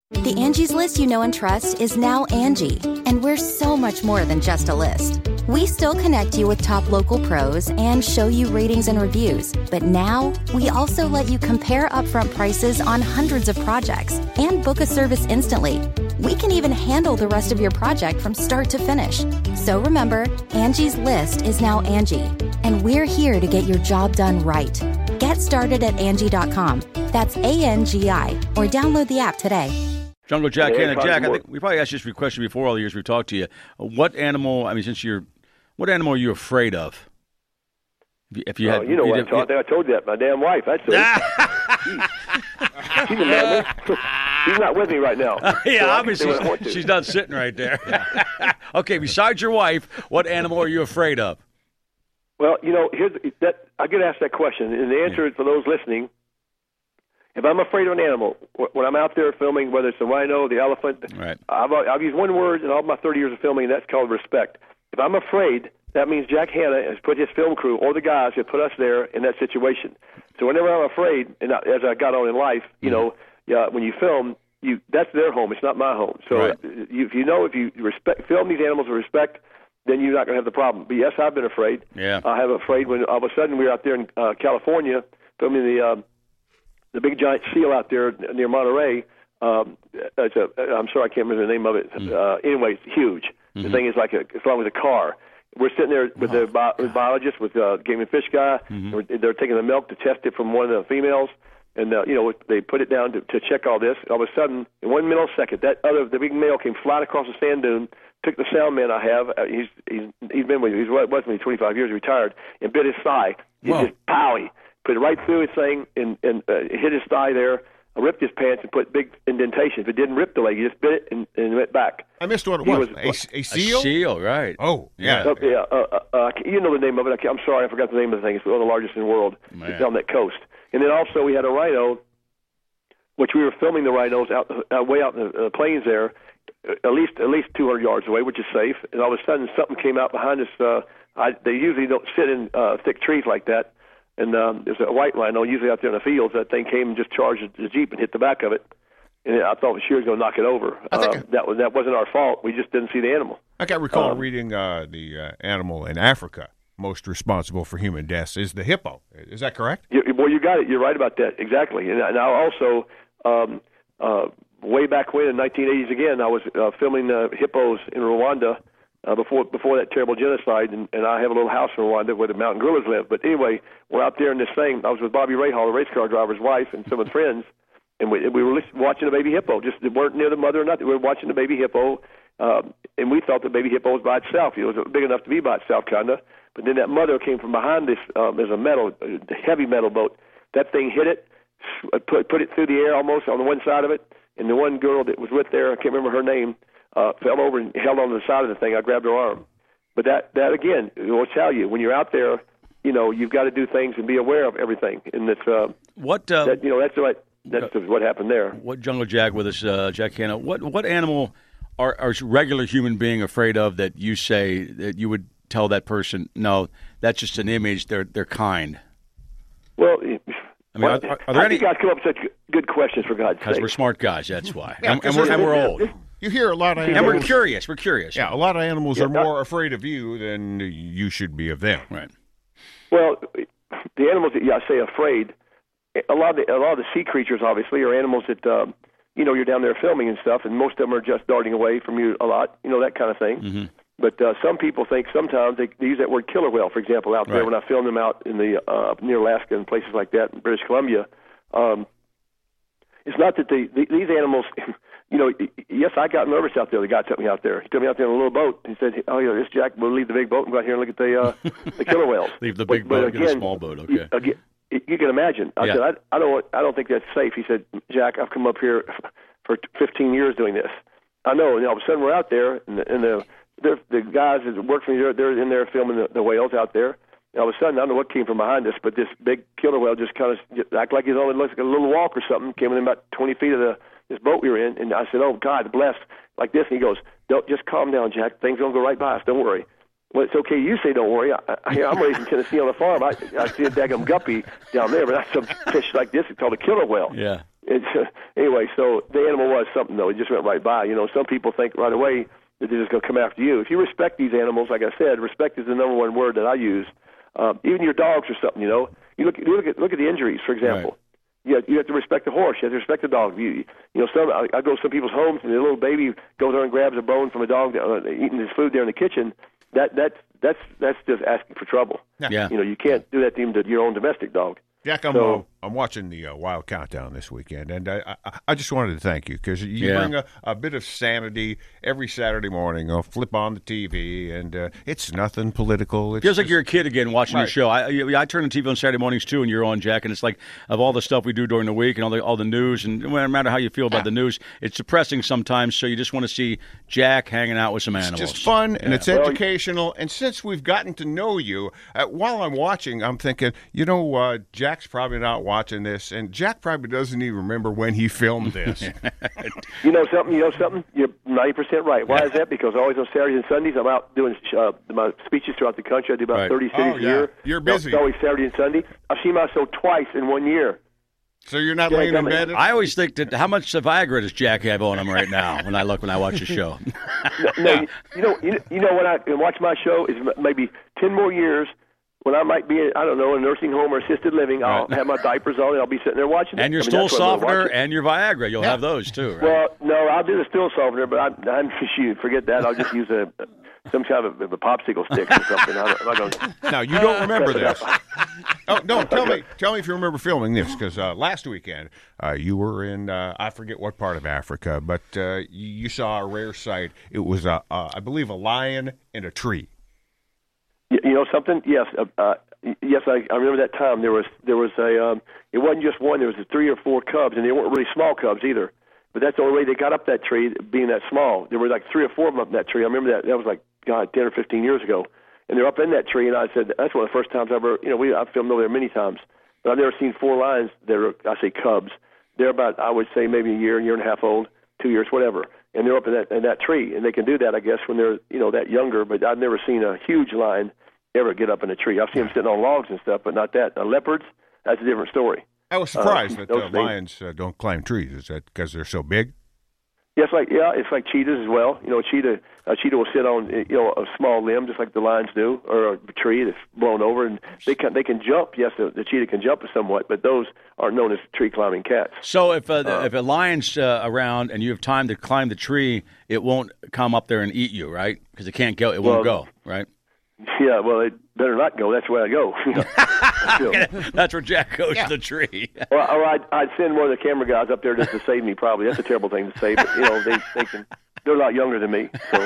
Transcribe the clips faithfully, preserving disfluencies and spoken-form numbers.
The Angie's List you know and trust is now Angie, and we're so much more than just a list. We still connect you with top local pros and show you ratings and reviews, but now we also let you compare upfront prices on hundreds of projects and book a service instantly. We can even handle the rest of your project from start to finish. So remember, Angie's List is now Angie, and we're here to get your job done right. Get started at Angie dot com. That's A N G I, or download the app today. Jungle Jack Yeah, Hanna. Jack, I think we probably asked this question before all the years we've talked to you. Uh, What animal, I mean, since you're, what animal are you afraid of? If you, if you, Oh, had, you know you what did- I told, I told you that. My damn wife. That's it. She's a man. She's not with me right now. yeah, So I can obviously do what I want to. she's not sitting right there. Okay, besides your wife, what animal are you afraid of? Well, you know, here's that. I get asked that question, and the answer is for those listening. If I'm afraid of an animal, wh- when I'm out there filming, whether it's the rhino, the elephant, Right. I've, I've used one word in all my thirty years of filming, and that's called respect. If I'm afraid, that means Jack Hanna has put his film crew or the guys have put us there in that situation. So whenever I'm afraid, and I, as I got on in life, you know, yeah, when you film, you that's their home. It's not my home. So Right. you, if you know, if you respect, film these animals with respect, then you're not going to have the problem. But yes, I've been afraid. Yeah. I have afraid when all of a sudden we were out there in uh, California filming the um, the big giant seal out there near Monterey. Um, it's a, I'm sorry, I can't remember the name of it. Mm. Uh, anyway, it's huge. Mm-hmm. The thing is like a, as long as a car. We're sitting there with Oh, the bi- with biologist, with uh, game and fish guy. Mm-hmm. We're, they're taking the milk to test it from one of the females, and uh, you know they put it down to, to check all this. All of a sudden, in one millisecond, that other the big male came flying across the sand dune, took the sound man I have. Uh, he's he's he's been with me. He's was with me twenty-five years, retired, and bit his thigh. He Whoa. just powy, put it right through his thing, and and uh, hit his thigh there. I ripped his pants and put big indentations. It didn't rip the leg; he just bit it and, and went back. I missed what it He was. was- a, a seal? A seal, right. Oh, yeah. Oh, yeah, uh, uh, uh, you know the name of it. I can't- I'm sorry, I forgot the name of the thing. It's one of the largest in the world. Man. It's on that coast. And then also we had a rhino, which we were filming the rhinos out uh, way out in the uh, plains there, uh, at least at least two hundred yards away, which is safe. And all of a sudden something came out behind us. Uh, I, they usually don't sit in uh, thick trees like that. And um, there's a white rhino usually out there in the fields. That thing came and just charged the Jeep and hit the back of it. And I thought she was going to knock it over. I think uh, that was that wasn't our fault. We just didn't see the animal. I can recall Um, reading uh, the uh, animal in Africa most responsible for human deaths is the hippo. Is that correct? You, well, you got it. You're right about that. Exactly. And now also, um, uh, way back when in nineteen eighties again, I was uh, filming uh, hippos in Rwanda uh, before before that terrible genocide, and, and I have a little house in Rwanda where the mountain gorillas live. But anyway, we're out there in this thing. I was with Bobby Rahal, the race car driver's wife, and some of the friends, and we, we were lis- watching a baby hippo. Just they weren't near the mother or nothing. We were watching the baby hippo, um, and we thought the baby hippo was by itself. You know, it was big enough to be by itself, kind of. But then that mother came from behind this. Um, there's a metal, a heavy metal boat. That thing hit it, s- put put it through the air almost on the one side of it. And the one girl that was with there, I can't remember her name, uh, fell over and held on to the side of the thing. I grabbed her arm. But that that again, it will tell you when you're out there, you know, you've got to do things and be aware of everything. And it's uh, What uh, that you know that's what that's what happened there. what Jungle Jack with us, uh, Jack Hanna? What what animal are are a regular human being afraid of that you say that you would tell that person, no, that's just an image. They're they're kind. Well, I mean, well, are, are, are there how any? do you guys come up with such good questions for God's Because sake? we're smart guys, that's why, Yeah, and, and 'cause we're there's- and we're old, You hear a lot of and animals. we're curious. We're curious. Yeah, a lot of animals Yeah, are more afraid of you than you should be of them. Right. Well, the animals that yeah, I say afraid. A lot of the, a lot of the sea creatures, obviously, are animals that um, you know you're down there filming and stuff, and most of them are just darting away from you a lot, you know that kind of thing. Mm-hmm. But uh, some people think sometimes they, they use that word killer whale, for example, out there Right. when I filmed them out in the uh, near Alaska and places like that in British Columbia. Um, it's not that they, the, these animals. You know, yes, I got nervous out there. The guy took me out there. He took me out there in a little boat. He said, "Oh, yeah, this Jack, we'll leave the big boat and go out here and look at the uh, the killer whales." Leave the But- big but boat, get a again, small boat. Okay. You, again, you can imagine. I Yeah. said, I, I don't, I don't think that's safe. He said, "Jack, I've come up here for fifteen years doing this. I know." And all of a sudden, we're out there, and the, and the, the, the guys that work for me, they're, they're in there filming the, the whales out there. And all of a sudden, I don't know what came from behind us, but this big killer whale just kind of acted like he's on like a little walk or something. Came within about twenty feet of the this boat we were in, and I said, "Oh God, bless!" Like this, and he goes, "Don't just calm down, Jack. Things gonna go right by us. Don't worry." Well, it's okay. You say don't worry. I, I, I'm raised in Tennessee on a farm. I, I see a daggum guppy down there, but that's some fish like this. It's called a killer whale. Yeah. it's, uh, anyway, so the animal was something, though. It just went right by. You know, some people think right away that they're just going to come after you. If you respect these animals, like I said, respect is the number one word that I use. Uh, even your dogs or something, you know. You look, you look at look at the injuries, for example. Right. You, you have to respect the horse. You have to respect the dog. You, you know, some I, I go to some people's homes and the little baby goes there and grabs a bone from a dog uh, eating his food there in the kitchen. That that that's that's just asking for trouble. Yeah. You know, you can't do that to even to your own domestic dog. Jack, I'm, So- uh, I'm watching the uh, Wild Countdown this weekend, and I, I, I just wanted to thank you because you Yeah. bring a, a bit of sanity every Saturday morning. I'll flip on the T V, and uh, it's nothing political. It's Feels like just- you're a kid again watching your Right. show. I, I I turn the T V on Saturday mornings too, and you're on, Jack. And it's like of all the stuff we do during the week and all the all the news, and no matter how you feel about Yeah. the news, it's depressing sometimes. So you just want to see Jack hanging out with some It's animals. just fun, and Yeah. it's Well, educational. And since we've gotten to know you, uh, while I'm watching, I'm thinking, you know, uh, Jack's probably not watching this, and Jack probably doesn't even remember when he filmed this. You know something? You know something? You're ninety percent right. Why is that? Because always on Saturdays and Sundays, I'm out doing uh, my speeches throughout the country. I do about Right. thirty cities Oh, a yeah. year. You're busy. It's always Saturday and Sunday. I've seen my show twice in one year. So you're not Yeah, laying in come in. bed? I always think that how much Viagra does Jack have on him right now when I look when I watch the show? No, you, you know, you, you know when I watch my show is m- maybe ten more years. When I might be, I don't know, in a nursing home or assisted living, I'll Right. have my diapers on and I'll be sitting there watching it. And your I mean, stool that's what I'm gonna softener watch it. and your Viagra, you'll Yeah. have those too, right? Well, no, I'll do the stool softener, but I'm, I'm you forget that. I'll just use a some kind of a, a popsicle stick or something. I'm not, I'm not gonna, Now you don't remember this. Oh no! Tell me, tell me if you remember filming this because uh, last weekend uh, you were in uh, I forget what part of Africa, but uh, you, you saw a rare sight. It was a, uh, I believe, a lion in a tree. You you know something? Yes, uh, uh, yes. I, I remember that time. There was there was a. Um, it wasn't just one. There was three or four cubs, and they weren't really small cubs either. But that's the only way they got up that tree, being that small. There were like three or four of them up in that tree. I remember that. That was like God, ten or fifteen years ago. And they're up in that tree, and I said that's one of the first times I ever. You know, we I've filmed over there many times, but I've never seen four lions. They're I say cubs. They're about I would say maybe a year, year and a half old, two years, whatever. And they're up in that in that tree, and they can do that, I guess, when they're you know that younger. But I've never seen a huge lion ever get up in a tree. I've seen them sitting on logs and stuff, but not that. Now, leopards, that's a different story. I was surprised Uh, that those uh, things- lions uh, don't climb trees. Is that because they're so big? Yes, like yeah, it's like cheetahs as well. You know, a cheetah a cheetah will sit on you know a small limb just like the lions do, or a tree that's blown over, and they can they can jump. Yes, the, the cheetah can jump somewhat, but those are known as tree climbing cats. So if uh, if a lion's uh, around and you have time to climb the tree, it won't come up there and eat you, right? Because it can't go. It won't Well, go, right? Yeah, well, they better not go. That's where I go. You know. That's where Jack goes to the tree. Or, or I'd, I'd send one of the camera guys up there just to save me. Probably that's a terrible thing to say, but you know they they can. They're a lot younger than me, so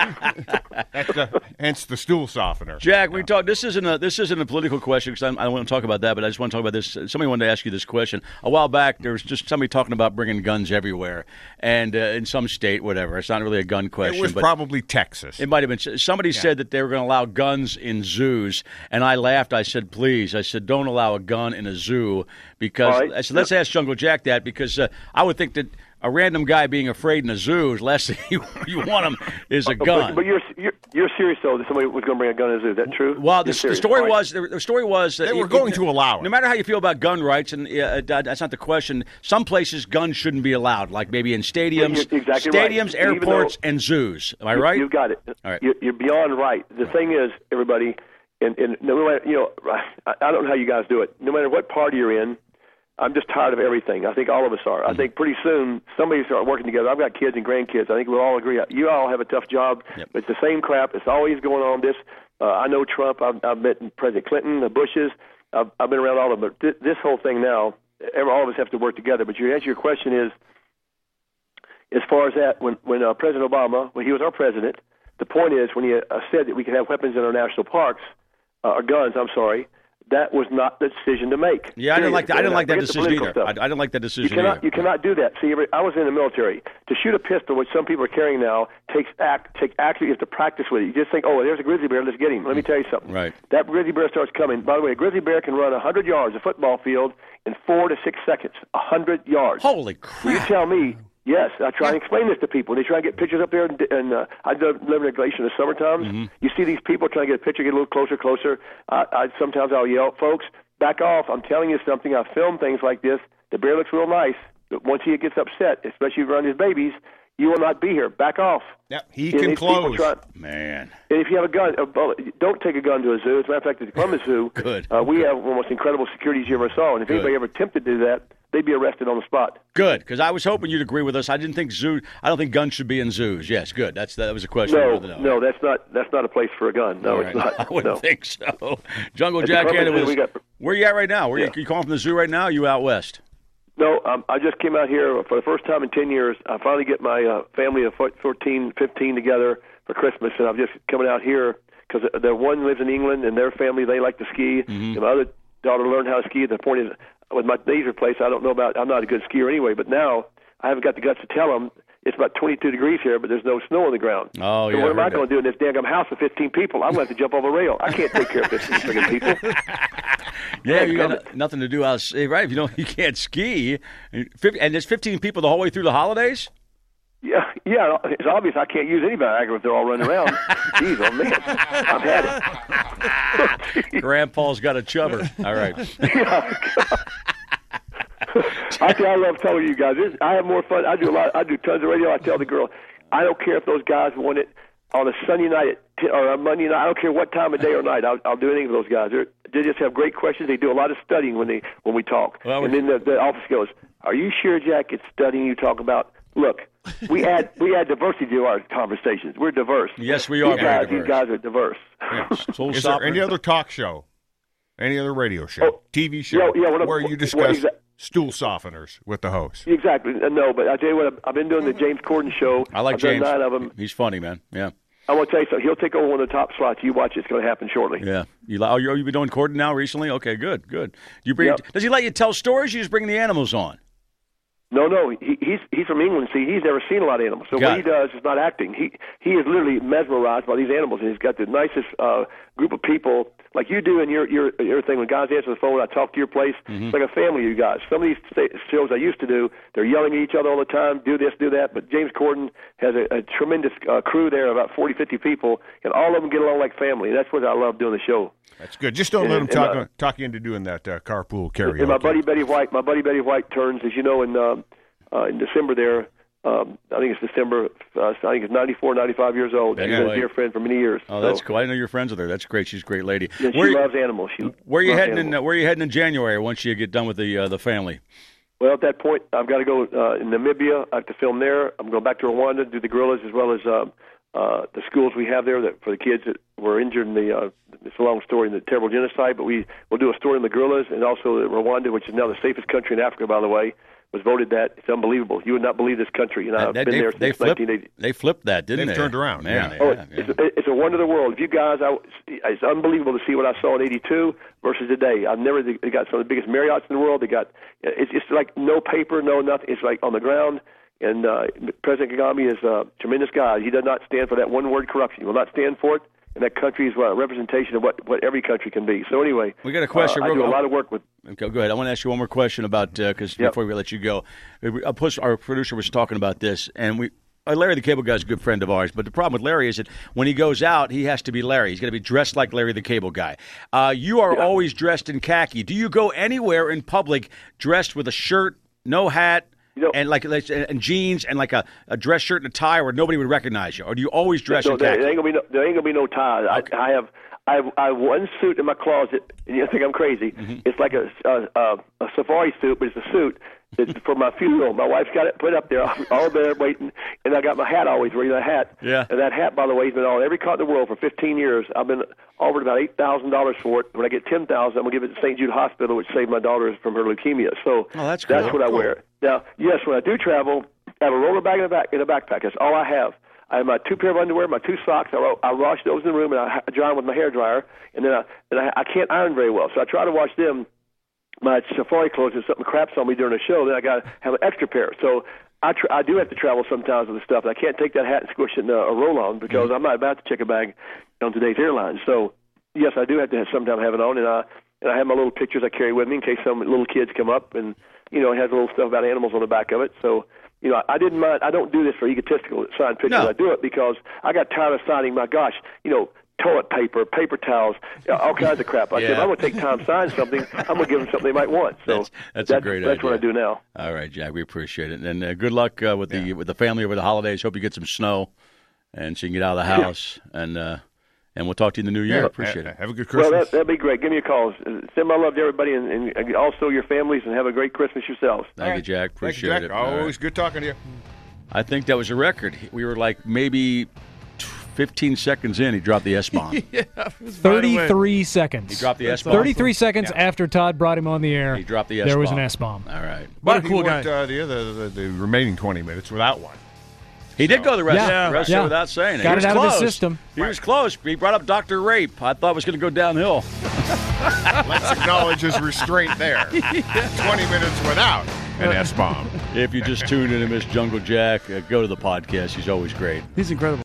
That's the, hence the stool softener. Jack, we talk. This isn't a this isn't a political question because I don't want to talk about that. But I just want to talk about this. Somebody wanted to ask you this question a while back. There was just somebody talking about bringing guns everywhere, and uh, in some state, whatever. It's not really a gun question. It was but probably Texas. It might have been. Somebody said that they were going to allow guns in zoos, and I laughed. I said, "Please," I said, "Don't allow a gun in a zoo," because All right. I said, "Let's ask Jungle Jack that," because uh, I would think that a random guy being afraid in a zoo is last thing you, you want him is a gun. But, but you're, you're you're serious though that somebody was going to bring a gun in the zoo. Is that true? Well, the, You're the serious, story right? was the, the story was that They were it- going it- to allow it. No matter how you feel about gun rights, and uh, that- that's not the question. Some places guns shouldn't be allowed, like maybe in stadiums, You're exactly right. stadiums, Even airports, though- and zoos. Am I You- right? You've got it. All right. You're, you're beyond right. The thing is, everybody, and, and no matter, you know, I, I don't know how you guys do it. No matter what party you're in, I'm just tired of everything. I think all of us are. I Mm-hmm. think pretty soon somebody will start working together. I've got kids and grandkids. I think we'll all agree. You all have a tough job. Yep. But it's the same crap. It's always going on. This uh, I know Trump. I've, I've met President Clinton, the Bushes. I've, I've been around all of them. But th- this whole thing now, every, all of us have to work together. But your answer to your question is, as far as that, when when uh, President Obama, when he was our president, the point is when he uh, said that we could have weapons in our national parks, uh, or guns, I'm sorry, that was not the decision to make. Yeah, I didn't like that. I didn't like that Forget the decision either. political I, stuff. I didn't like that You decision cannot, either. you cannot do that. See, every- I was in the military. To shoot a pistol, which some people are carrying now, takes act. Take actually, you have to practice with it. You just think, oh, there's a grizzly bear. Let's get him. Let me tell you something. Right. That grizzly bear starts coming. By the way, a grizzly bear can run one hundred yards, a football field, in four to six seconds. one hundred yards. Holy You crap! tell me. Yes, I try and explain this to people. They try and get pictures up there, and, and uh, I live live in a glacier in the summer times. Mm-hmm. You see these people trying to get a picture, get a little closer, closer. I, I sometimes I'll yell, folks, back off. I'm telling you something. I've filmed things like this. The bear looks real nice. once he gets upset, especially around his babies, you will not be here. Back off. Yeah, he And can these people close. try- Man. And if you have a gun, a bullet, don't take a gun to a zoo. As a matter of fact, at the Columbus Zoo, Good. Uh, we have one of the most incredible securities you ever saw. And if Good. anybody ever attempted to do that, they'd be arrested on the spot. Good, because I was hoping you'd agree with us. I didn't think zoo. I don't think guns should be in zoos. Yes, good. That's that was a question. I No, wanted to know. no, that's not that's not a place for a gun. No, All it's right. not. I wouldn't no. think so. Jungle At the Jack, Columbus it Zoo, was. we got- Where are you at right now? Where Yeah. you, you calling from the zoo right now? Or are you out west? No, um, I just came out here for the first time in ten years. I finally get my uh, family of fourteen, fifteen together for Christmas, and I'm just coming out here because the one lives in England, and their family, they like to ski. Mm-hmm. And my other daughter learned how to ski. The point is, with my knees replaced, I don't know about, I'm not a good skier anyway, but now I haven't got the guts to tell them it's about twenty-two degrees here, but there's no snow on the ground. Oh, so yeah, what am I I heard going to do in this damn house of fifteen people? I'm going to have to jump over a rail. I can't take care of fifteen friggin' people. Yeah, you come- got nothing to do out, right? If you don't, you can't ski. And fif- and there's fifteen people the whole way through the holidays. Yeah, yeah, it's obvious I can't use any Viagra if they're all running around. Jeez, oh man, I've had it. Grandpa's got a chubber. All right. I tell you, I love telling you guys. This, I have more fun. I do a lot. I do tons of radio. I tell the girl, I don't care if those guys want it on a Sunday night at t- or a Monday night. I don't care what time of day or night. I'll, I'll do anything for those guys. They're, they just have great questions. They do a lot of studying when they when we talk. Well, and then the, the office goes, "Are you sure, Jack? It's studying you talk about." Look, we add we add diversity to our conversations. We're diverse. Yes, we are These very guys, diverse. These guys are diverse. Soul Is stopper. there any other talk show, any other radio show, Oh, T V show, yeah, yeah, what- where you what- discuss what exa- stool softeners with the host? Exactly. Uh, No, but I tell you what, I've- I've been doing the James Corden show. I like I've done James. nine of them. He's funny, man. Yeah, I want to tell you something. He'll take over one of the top slots. You watch, it's going to happen shortly. yeah. You li- oh, you you've been doing Corden now recently? Okay, good, good. Do you bring? Yep. Does he let you tell stories? Or you just bring the animals on? No, no, he, he's he's from England. See, he's never seen a lot of animals. So Got what he it. does is not acting. He he is literally mesmerized by these animals, and he's got the nicest uh, group of people, like you do in your your your thing. When guys answer the phone, I talk to your place. Mm-hmm. It's like a family, you guys. Some of these sta- shows I used to do, they're yelling at each other all the time. Do this, do that. But James Corden has a, a tremendous uh, crew there, about forty, fifty people, and all of them get along like family. And that's what I love doing the show. That's good. Just don't let And- them talk, and, uh, talk you into doing that uh, carpool karaoke. And my buddy Betty White, my buddy Betty White turns, as you know, in uh, uh, in December there. Um, I think it's December. Uh, I think it's ninety-four, ninety-five years old. Betty She's been a White. dear friend for many years. Oh, So, that's cool. I didn't know you're friends with her. That's great. She's a great lady. yeah, she where, you, loves animals. She where are you loves heading? In, animals. uh, where are you heading in January once you get done with the uh, the family? Well, at that point, I've got to go uh, in Namibia. I have to film there. I'm going back to Rwanda, do the gorillas, as well as uh, uh, the schools we have there that for the kids that were injured in the. Uh, it's a long story in the terrible genocide, but we will do a story on the gorillas and also Rwanda, which is now the safest country in Africa, by the way. Was voted that. It's unbelievable. You would not believe this country, and I've That- been they, there they since flipped. nineteen eighty. They flipped that, didn't They've they? turned around, Man, yeah. Oh, yeah, it's, yeah. it's a wonder of the world. If you guys, I, it's unbelievable to see what I saw in eighty-two versus today. I've never. They got some of the biggest Marriotts in the world. They got. It's just like no paper, no nothing. It's like on the ground. And uh, President Kagame is a tremendous guy. He does not stand for that one word corruption. He will not stand for it. And that country is a representation of what, what every country can be. So anyway, We got a question. Uh, I real do a quick. lot of work with. Okay, go ahead. I want to ask you one more question about because Yep. before we let you go, Uh, plus our producer was talking about this, and we uh, Larry the Cable Guy is a good friend of ours. But the problem with Larry is that when he goes out, he has to be Larry. He's got to be dressed like Larry the Cable Guy. Uh, you are always dressed in khaki. Do you go anywhere in public dressed with a shirt, no hat? You know- and like and jeans and like a, a dress shirt and a tie where nobody would recognize you, or do you always dress No, in there, khaki? there ain't gonna be no, there ain't gonna be no ties. I, I have I have, I have one suit in my closet, and you think I'm crazy. Mm-hmm. It's like a, a, a, a safari suit, but it's a suit. It's for my funeral. My wife's got it put up there, all there waiting, and I got my hat always wearing that hat. Yeah. And that hat, by the way, has been on every car in the world for fifteen years. I've been offered about eight thousand dollars for it. When I get ten thousand, I'm gonna give it to Saint Jude Hospital, which saved my daughter from her leukemia. So Oh, that's that's cool. what I Cool. wear. Now, yes, when I do travel, I have a roller bag in a back in a backpack. That's all I have. I have my two pair of underwear, my two socks. I, I wash those in the room, and I dry them with my hair dryer. And then I, and I, I can't iron very well, so I try to wash them. My safari clothes, if something craps on me during a show, then I got to have an extra pair. So I tr- I do have to travel sometimes with the stuff. And I can't take that hat and squish it in a, a roll-on because I'm not about to check a bag on today's airlines. So yes, I do have to have, sometimes have it on, and I and I have my little pictures I carry with me in case some little kids come up, and you know it has a little stuff about animals on the back of it. So you know I didn't mind. I don't do this for egotistical sign pictures. No. I do it because I got tired of signing. My gosh, you know. toilet paper, paper towels, all kinds of crap. I Yeah. said, if I'm going to take time to sign something, I'm going to give them something they might want. So That's- that's a great That's what I idea. do now. All right, Jack, we appreciate it. And uh, good luck uh, with the with the family over the holidays. Hope you get some snow and so you can get out of the house. And uh, and we'll talk to you in the new year. Yeah, Appreciate ha- it. Have a good Well, Christmas. that, that'd be great. Give me a call. Send my love to everybody, and, and also your families, and have a great Christmas yourselves. Thank you, Jack. Thank you, Appreciate Jack. it. All right. Always good talking to you. I think that was a record. We were like maybe fifteen seconds in. He dropped the S-bomb. thirty-three seconds. He dropped the S-bomb. thirty-three seconds after Todd brought him on the air. He dropped the S-bomb. There was an S-bomb. All right. But a he cool went guy. uh, the other the, the remaining twenty minutes without one. He did go the rest, Yeah. the rest Yeah. of it without saying it. Got He was it out of his close. system. He was close. He brought up Doctor Rape. I thought it was going to go downhill. Let's acknowledge his restraint there. twenty minutes without an S-bomb. If you just tuned in to Miss Jungle Jack, uh, go to the podcast. He's always great. He's incredible.